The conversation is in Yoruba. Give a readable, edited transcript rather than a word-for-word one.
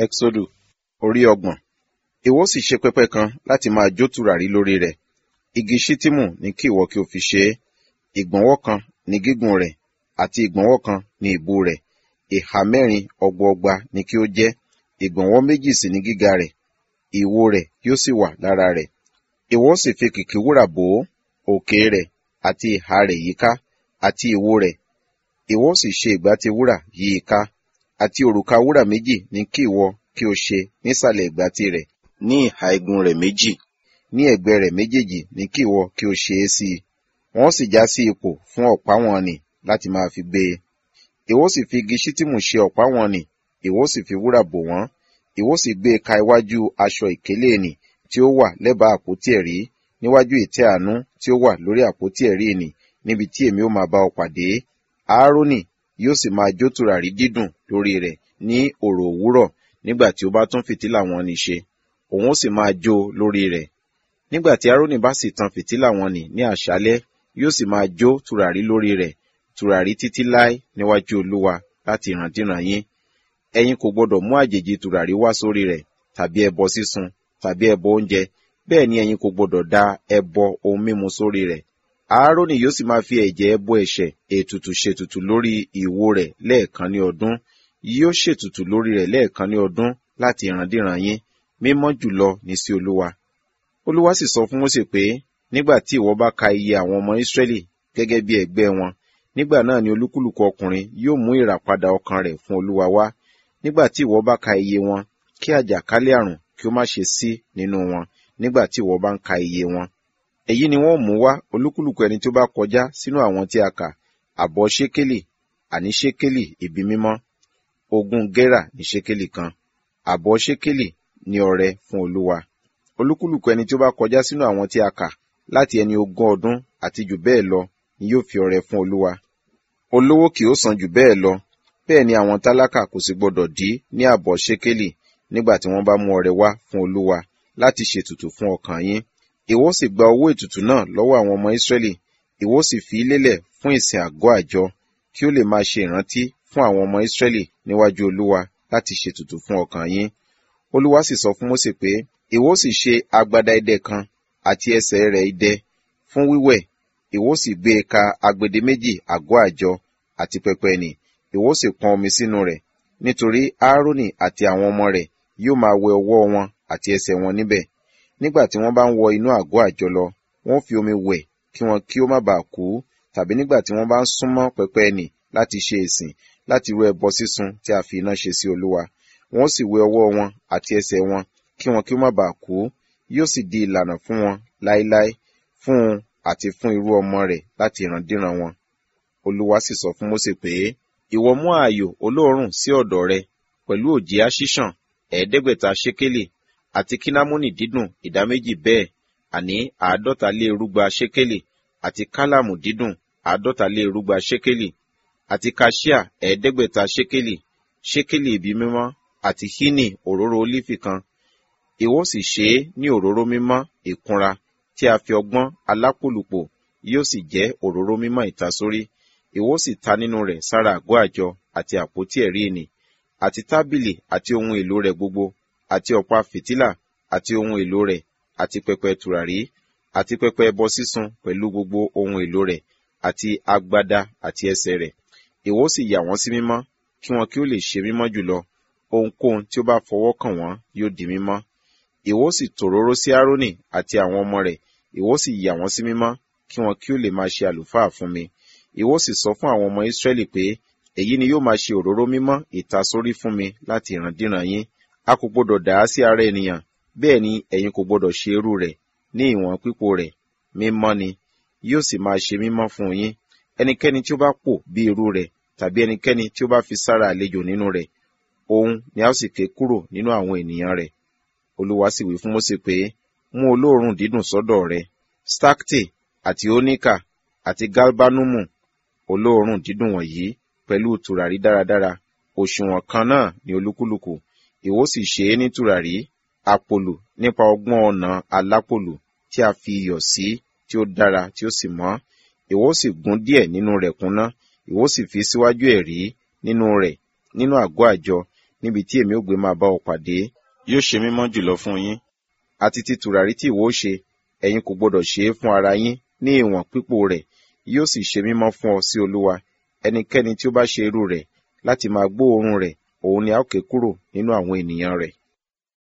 Ẹ́kísódù orí 30. Ìwọ sì ṣe pẹpẹ kan láti máa jó tùràrí lórí rẹ̀. Igi ṣittimu ni kí ìwọ kí o fi ṣe é. Ìgbọ̀nwọ́ kan ni gígùn rẹ̀, àti ìgbọ̀nwọ́ kan ni ìbú rẹ̀. Ìhà mẹ́rin ọgbọọgba ni kí ó jẹ́. Ìgbọ̀nwọ́ méjì sì ni gíga rẹ̀. Ìwo rẹ̀ yóò sì wà lára rẹ̀. Ìwọ sì fi kìkì wúrà bò ó, òkè rẹ̀ àti ìhà rẹ̀ yíká, àti ìwo rẹ̀. Ìwọ sì ṣe ìgbàtí wúrà yí i ká. Àti òrùka wúrà méjì ni kí ìwọ kí o ṣe nísàlẹ̀ ìgbàtí rẹ̀, ní ìhà igun rẹ̀ méjì. Ní ẹ̀gbẹ́ rẹ̀ méjèèjì ni kí ìwọ kí o ṣe é sí i. Wọ́n sì já sí ipò fún ọ̀pá wọn nì láti máa fi gbé e. Ìwọ sì fi igi ṣittimu ṣe ọ̀pá wọn nì, ìwọ sì fi wúrà bò wọ́n. Ìwọ sì gbé e ka iwájú aṣọ ìkélé nì tí ó wà lẹ́bàá àpótí ẹ̀rí, níwájú ìtẹ́ àánú tí ó wà lórí àpótí ẹ̀rí nì, níbi tí èmi ó máa bá ọ pàdé. Aaroni yóò sì máa jó tùràrí dídùn lórí rẹ̀ ní òrò òwúrọ̀ nígbà tí ó bá tún fìtílà wọn nì ṣe. Òun ó sì máa jó lórí rẹ̀. Nígbà tí Aaroni bá sì tan fìtílà wọn nì ní àṣálẹ́, yóò sì máa jó tùràrí lórí rẹ̀, tùràrí títí láé níwájú Olúwa láti ìrandíran yín. Ẹ̀yin kò gbọdọ̀ mú àjèjì tùràrí wá sórí rẹ̀, tàbí ẹbọ sísun, tàbí ẹbọ oúnjẹ, bẹ́ẹ̀ ni ẹ̀yin kò gbọdọ̀ da ẹbọ ohun mímu sórí rẹ̀. Aaroni yóò sì máa fi ẹ̀jẹ̀ ẹbọ ẹ̀ṣẹ̀ ètùtù ṣètùtù lórí ìwo rẹ̀ lẹ́ẹ̀kan ní ọdún. Yóò ṣètùtù lórí rẹ̀ lẹ́ẹ̀kan ní ọdún láti ìrandíran yín. Mímọ́ jùlọ ní sí Olúwa. Olúwa sì sọ fún Mósè pé, nígbà tí ìwọ bá ka iye àwọn ọmọ Ísírẹ́lì gẹ́gẹ́ bí ẹgbẹ́ wọn, nígbà náà ni olúkúlùkù ọkùnrin yóò mú ìràpadà ọkàn rẹ̀ fún Olúwa wá. Nígbà tí ìwọ bá ka iye wọn, kí àjàkálẹ̀ àrùn kí ó má ṣe sí nínú wọn nígbà tí ìwọ bá ń ka iye wọn. Èyí ni wọ́n mú wá olúkúlùkù ẹni tí ó bá kọjá sínú àwọn tí a kà, àbọ̀ ṣékélì, àní ṣékélì ibi mímọ́. 20 gérà ní ṣékélì kan. Àbọ̀ ṣékélì ní ọrẹ fún Olúwa. Olúkúlùkù ẹni tí ó bá kọjá sínú àwọn tí a kà, láti ẹni 20 ọdún àti jù bẹ́ẹ̀ lọ, ni yóò fi ọrẹ fún Olúwa. Olówó kì ó san jù bẹ́ẹ̀ lọ, bẹ́ẹ̀ ni àwọn tálákà kò sì gbọdọ̀ dí ní àbọ̀ ṣékélì nígbà tí wọ́n bá mú ọrẹ wá fún Olúwa láti ṣètùtù fún ọkàn yín. Ìwọ sì gba owó ètùtù náà lọ́wọ́ àwọn ọmọ Ísírẹ́lì, ìwọ sì fi í lélẹ̀ fún ìsìn àgọ́ àjọ, kí ó lè máa ṣe ìrántí fún àwọn ọmọ Ísírẹ́lì níwájú Olúwa láti ṣètùtù fún ọkàn yín. Olúwa sì sọ fún Mósè pé, ìwọ sì ṣe agbada idẹ kan àti ẹsẹ̀ rẹ̀ idẹ fún wíwẹ̀. Ìwọ sì gbé e ka agbede méjì àgọ́ àjọ àti pẹpẹ nì, ìwọ sì pọn omi sínú rẹ̀, nítorí Aaroni àti àwọn ọmọ rẹ̀ yóò máa wẹ ọwọ́ wọn àti ẹsẹ̀ wọn níbẹ̀. Nígbà tí wọ́n bá ń wọ inú àgọ́ àjọ lọ, wọ́n fi omi wẹ̀ kí wọn kí ó má baà kú, tàbí nígbà tí wọ́n bá ń súnmọ́ pẹpẹ nì láti ṣe ìsìn, láti rú ẹbọ sísun tí a fi iná ṣe sí Olúwa. Wọ́n sì wẹ ọwọ́ wọn àti ẹsẹ̀ wọn kí wọn kí ó má baà kú. Yóò sì di ìlànà fún wọn láéláé, fún un àti fún irú ọmọ rẹ̀ láti ìrandíran wọn. Olúwa sì sọ fún Mósè pé, ìwọ mú ààyò olóòórùn sí ọ̀dọ̀ rẹ, pẹ̀lú òjìá ṣíṣàn 500 ṣékélì, àti kínnámọ́nì dídùn 2 bẹ́ẹ̀, àní 150 ṣékélì, àti kálàmù dídùn 150 ṣékélì, àti kaṣíà 500 ṣékélì, ṣékélì ibi mímọ́, àti hínì òróró ólífì kan. Ìwọ sì ṣe é ní òróró mímọ́ ìkunra tí a fi ọgbọ́n alápòlùpò, yóò sì jẹ́ òróró mímọ́ ìtasórí. Ìwọ sì ta nínú rẹ̀ sára àgọ́ àjọ àti àpótí ẹ̀rí nì, àti tábìlì àti ohun èlò rẹ̀ gbogbo, àti ọ̀pá fìtílà àti ohun èlò rẹ̀, àti pẹpẹ tùràrí, àti pẹpẹ ẹbọ sísun pẹ̀lú gbogbo ohun èlò rẹ̀, àti agbada àti ẹsẹ̀ rẹ̀. Ìwọ sì yà wọ́n sí mímọ́, kí wọn kí ó lè ṣe mímọ́ jùlọ. Ohunkóhun tí ó bá fọwọ́ kàn wọ́n yóò di mímọ́. Ìwọ sì tòróró sí Aaroni àti àwọn ọmọ rẹ̀, ìwọ sì yà wọ́n sí mímọ́, kí wọn kí ó lè máa ṣe àlùfáà fún mi. Ìwọ sì sọ fún àwọn ọmọ Ísírẹ́lì pé, èyí ni yóò máa ṣe òróró mímọ́ ìtasórí fún mi láti ìrandíran yín. A kò gbọdọ̀ dà á sí ara ènìyàn, bẹ́ẹ̀ ni ẹ̀yin kò gbọdọ̀ ṣe irú rẹ̀ ní ìwọ̀n pípò rẹ̀. Mímọ́ ni, yóò sì máa ṣe mímọ́ fún yín. Ẹnikẹ́ni tí ó bá pò bí irú rẹ̀, tàbí ẹnikẹ́ni tí ó bá fi sára àlejò nínú rẹ̀, òun ni a ó sì ké kúrò nínú àwọn ènìyàn rẹ̀. Olúwa sì wí fún Mósè pé, mú olóòórùn dídùn sọ́dọ̀ rẹ, stakte àti oníkà àti galbanumu, olóòórùn dídùn wọ̀nyí pẹ̀lú tùràrí dáradára, òṣùwọ̀n kan náà ní olúkúlùkù. Ìwọ sì ṣe é ní tùràrí àpòlù nípa ọgbọ́n ọ̀nà alápòlù tí a fi iyọ̀ sí, tí ó dára tí ó sì mọ́. Ìwọ sì gún díẹ̀ nínú rẹ̀ kúnná, ìwọ sì fi síwájú ẹ̀rí nínú rẹ̀ nínú àgọ́ àjọ, níbi tí èmi ó gbé máa bá ọ pàdé. Yóò ṣe mímọ́ jùlọ fún yín. Àti ti tùràrí tí ìwọ ó ṣe, ẹ̀yin kò gbọdọ̀ ṣe é fún ara yín ní ìwọ̀n pípò rẹ̀, yóò sì ṣe mímọ́ fún ọ sí Olúwa. Ẹnikẹ́ni tí ó bá ṣe irú rẹ̀ láti máa gbóòórùn rẹ̀, òun ni a ó ké kúrò nínú àwọn ènìyàn rẹ̀.